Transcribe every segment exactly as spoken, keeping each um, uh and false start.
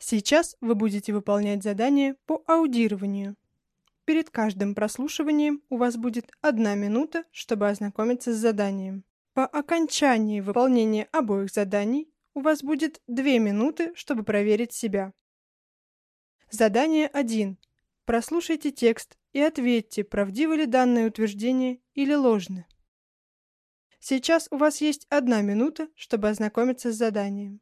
Сейчас вы будете выполнять задание по аудированию. Перед каждым прослушиванием у вас будет одна минута, чтобы ознакомиться с заданием. По окончании выполнения обоих заданий у вас будет две минуты, чтобы проверить себя. Задание один. Прослушайте текст и ответьте, правдиво ли данное утверждение или ложно. Сейчас у вас есть одна минута, чтобы ознакомиться с заданием.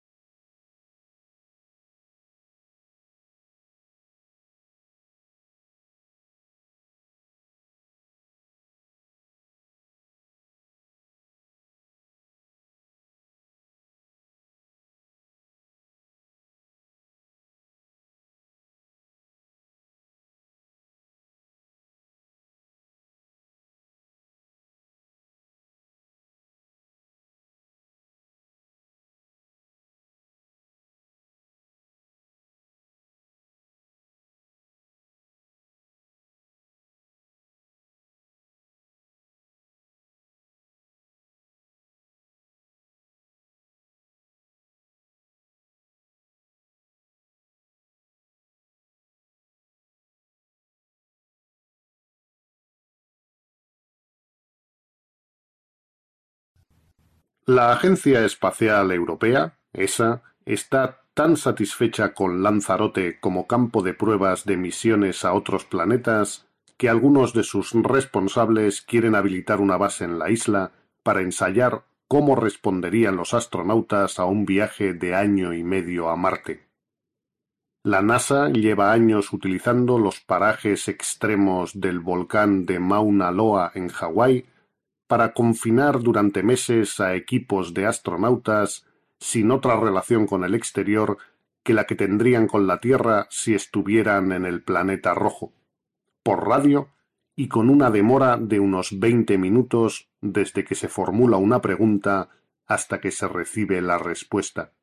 La Agencia Espacial Europea, ESA, está tan satisfecha con Lanzarote como campo de pruebas de misiones a otros planetas que algunos de sus responsables quieren habilitar una base en la isla para ensayar cómo responderían los astronautas a un viaje de año y medio a Marte. La NASA lleva años utilizando los parajes extremos del volcán de Mauna Loa en Hawái para confinar durante meses a equipos de astronautas sin otra relación con el exterior que la que tendrían con la Tierra si estuvieran en el planeta rojo, por radio y con una demora de unos veinte minutos desde que se formula una pregunta hasta que se recibe la respuesta.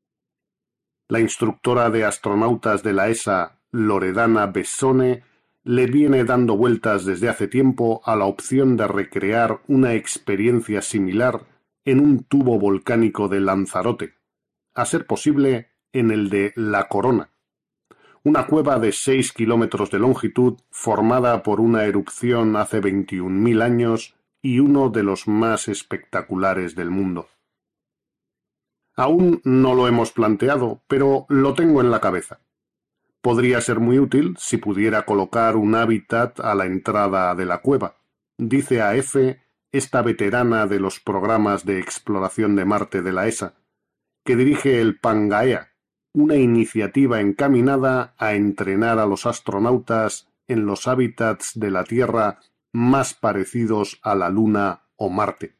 La instructora de astronautas de la ESA, Loredana Bessone, le viene dando vueltas desde hace tiempo a la opción de recrear una experiencia similar en un tubo volcánico de Lanzarote, a ser posible en el de La Corona, una cueva de seis kilómetros de longitud formada por una erupción hace veintiún mil años y uno de los más espectaculares del mundo. Aún no lo hemos planteado, pero lo tengo en la cabeza. Podría ser muy útil si pudiera colocar un hábitat a la entrada de la cueva, dice a EFE esta veterana de los programas de exploración de Marte de la ESA, que dirige el Pangaea, una iniciativa encaminada a entrenar a los astronautas en los hábitats de la Tierra más parecidos a la Luna o Marte.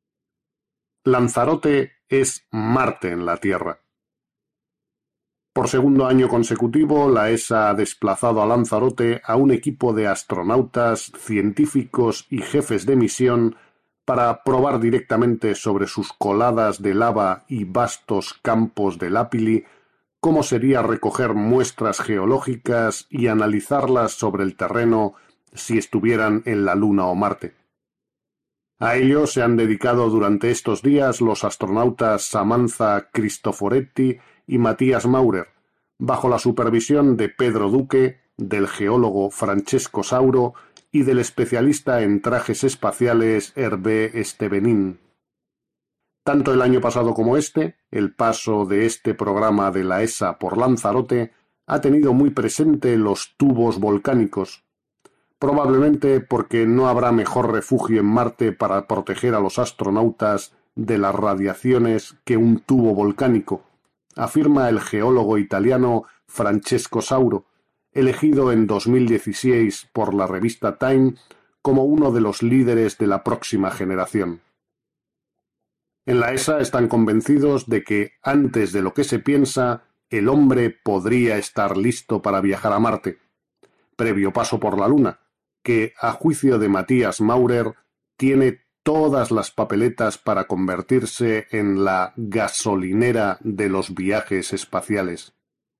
Lanzarote es Marte en la Tierra. Por segundo año consecutivo, la ESA ha desplazado a Lanzarote a un equipo de astronautas, científicos y jefes de misión para probar directamente sobre sus coladas de lava y vastos campos de lápili cómo sería recoger muestras geológicas y analizarlas sobre el terreno si estuvieran en la Luna o Marte. A ello se han dedicado durante estos días los astronautas Samantha Cristoforetti y Matías Maurer, bajo la supervisión de Pedro Duque, del geólogo Francesco Sauro y del especialista en trajes espaciales Hervé Estevenin. Tanto el año pasado como este, el paso de este programa de la ESA por Lanzarote ha tenido muy presente los tubos volcánicos, probablemente porque no habrá mejor refugio en Marte para proteger a los astronautas de las radiaciones que un tubo volcánico, afirma el geólogo italiano Francesco Sauro, elegido en dos mil dieciséis por la revista Time como uno de los líderes de la próxima generación. En la ESA están convencidos de que, antes de lo que se piensa, el hombre podría estar listo para viajar a Marte, previo paso por la Luna, que, a juicio de Matías Maurer, tiene todas las papeletas para convertirse en la gasolinera de los viajes espaciales.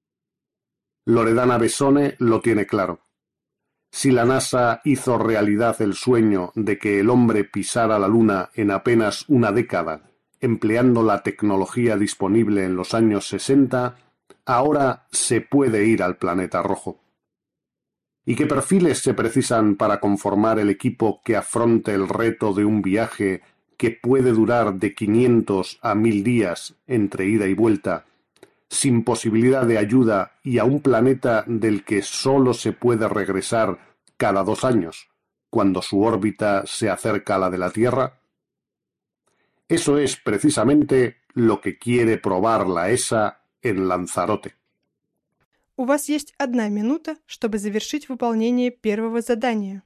Loredana Bessone lo tiene claro. Si la NASA hizo realidad el sueño de que el hombre pisara la Luna en apenas una década, empleando la tecnología disponible en los años sesenta, ahora se puede ir al planeta rojo. ¿Y qué perfiles se precisan para conformar el equipo que afronte el reto de un viaje que puede durar de quinientos a mil días entre ida y vuelta, sin posibilidad de ayuda y a un planeta del que solo se puede regresar cada dos años, cuando su órbita se acerca a la de la Tierra? Eso es precisamente lo que quiere probar la E S A en Lanzarote. У вас есть одна минута, чтобы завершить выполнение первого задания.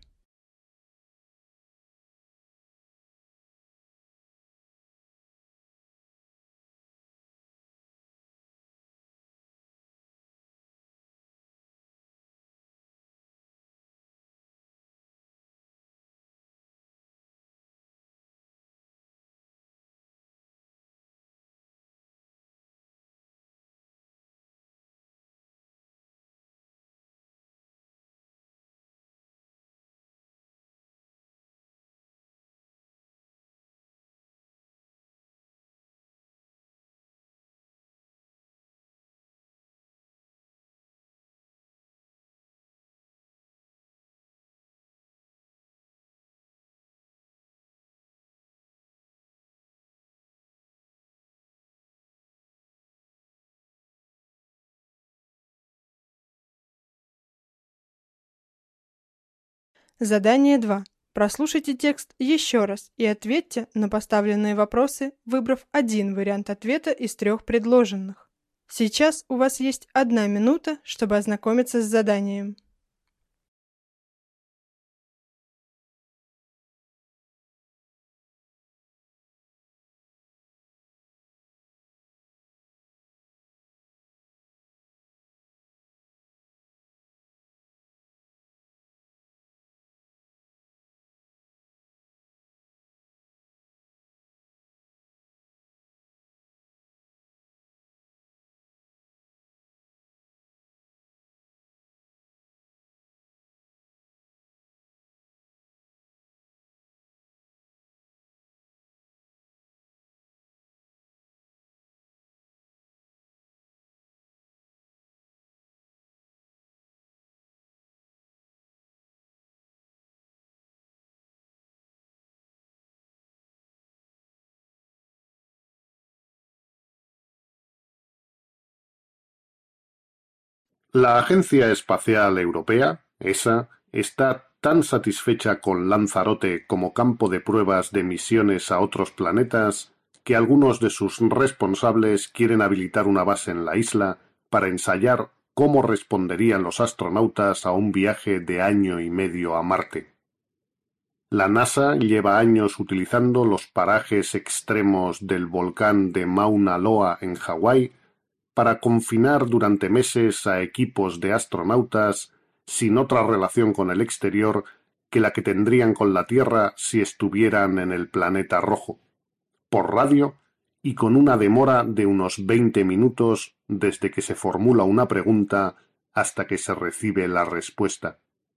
Задание два. Прослушайте текст еще раз и ответьте на поставленные вопросы, выбрав один вариант ответа из трех предложенных. Сейчас у вас есть одна минута, чтобы ознакомиться с заданием. La Agencia Espacial Europea, E S A, está tan satisfecha con Lanzarote como campo de pruebas de misiones a otros planetas que algunos de sus responsables quieren habilitar una base en la isla para ensayar cómo responderían los astronautas a un viaje de año y medio a Marte. La NASA lleva años utilizando los parajes extremos del volcán de Mauna Loa en Hawái para confinar durante meses a equipos de astronautas sin otra relación con el exterior que la que tendrían con la Tierra si estuvieran en el planeta rojo, por radio y con una demora de unos veinte minutos desde que se formula una pregunta hasta que se recibe la respuesta.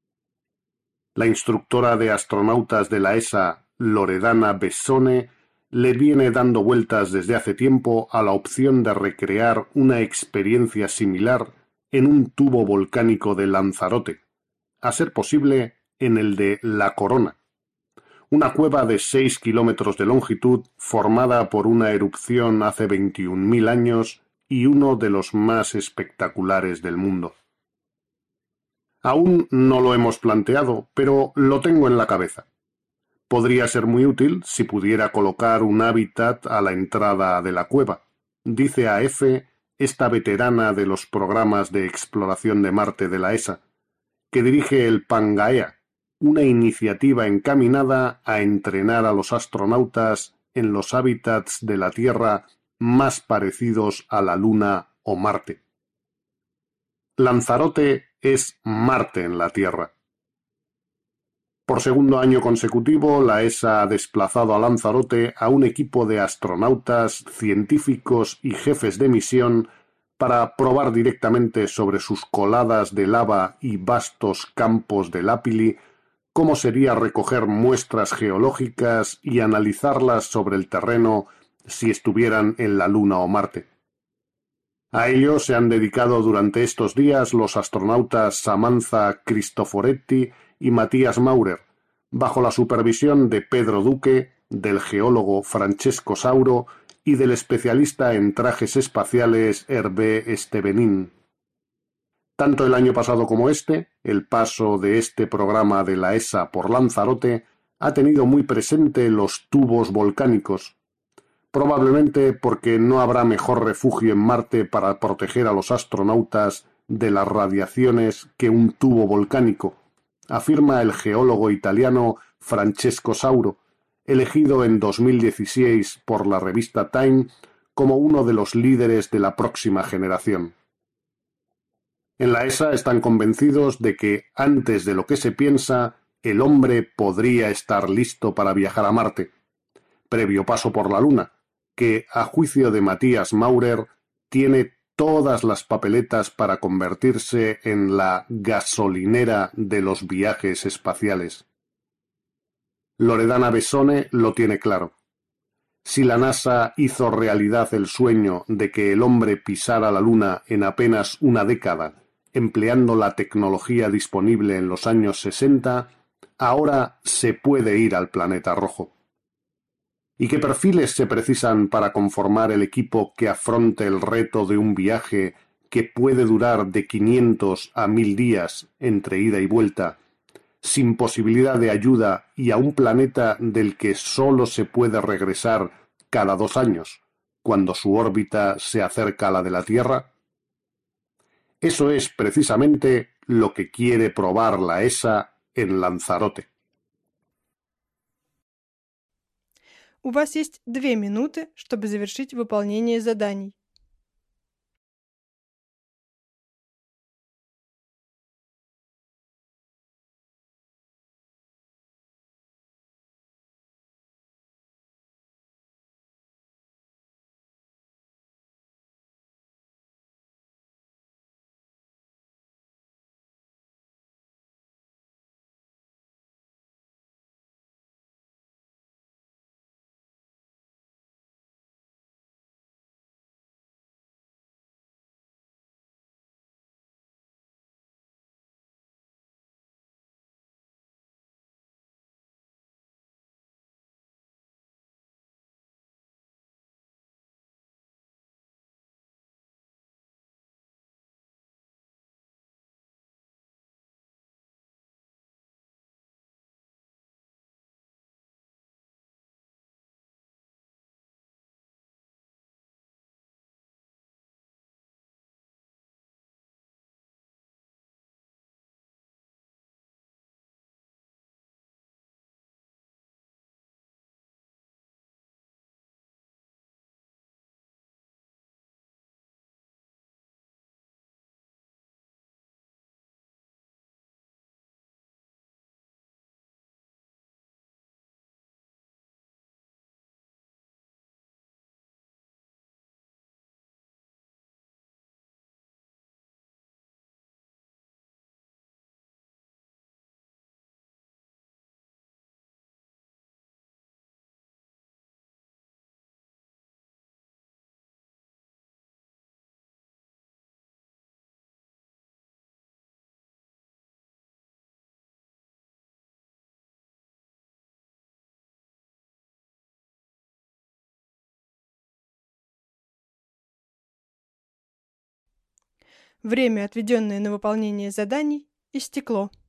La instructora de astronautas de la E S A, Loredana Bessone, le viene dando vueltas desde hace tiempo a la opción de recrear una experiencia similar en un tubo volcánico de Lanzarote, a ser posible en el de La Corona, una cueva de seis kilómetros de longitud formada por una erupción hace veintiún mil años y uno de los más espectaculares del mundo. Aún no lo hemos planteado, pero lo tengo en la cabeza. Podría ser muy útil si pudiera colocar un hábitat a la entrada de la cueva, dice a EFE esta veterana de los programas de exploración de Marte de la E S A, que dirige el Pangaea, una iniciativa encaminada a entrenar a los astronautas en los hábitats de la Tierra más parecidos a la Luna o Marte. Lanzarote es Marte en la Tierra. Por segundo año consecutivo, la E S A ha desplazado a Lanzarote a un equipo de astronautas, científicos y jefes de misión para probar directamente sobre sus coladas de lava y vastos campos de lápili cómo sería recoger muestras geológicas y analizarlas sobre el terreno si estuvieran en la Luna o Marte. A ello se han dedicado durante estos días los astronautas Samantha Cristoforetti y Matías Maurer, bajo la supervisión de Pedro Duque, del geólogo Francesco Sauro y del especialista en trajes espaciales Hervé Estevenin. Tanto el año pasado como este, el paso de este programa de la E S A por Lanzarote ha tenido muy presente los tubos volcánicos, probablemente porque no habrá mejor refugio en Marte para proteger a los astronautas de las radiaciones que un tubo volcánico, afirma el geólogo italiano Francesco Sauro, elegido en dos mil dieciséis por la revista Time como uno de los líderes de la próxima generación. En la E S A están convencidos de que, antes de lo que se piensa, el hombre podría estar listo para viajar a Marte, previo paso por la Luna, que, a juicio de Matías Maurer, tiene todas las papeletas para convertirse en la gasolinera de los viajes espaciales. Loredana Bessone lo tiene claro. Si la NASA hizo realidad el sueño de que el hombre pisara la Luna en apenas una década, empleando la tecnología disponible en los años sesenta, ahora se puede ir al planeta rojo. ¿Y qué perfiles se precisan para conformar el equipo que afronte el reto de un viaje que puede durar de quinientos a mil días entre ida y vuelta, sin posibilidad de ayuda y a un planeta del que solo se puede regresar cada dos años, cuando su órbita se acerca a la de la Tierra? Eso es precisamente lo que quiere probar la E S A en Lanzarote. У вас есть две минуты, чтобы завершить выполнение заданий. Время, отведенное на выполнение заданий, истекло.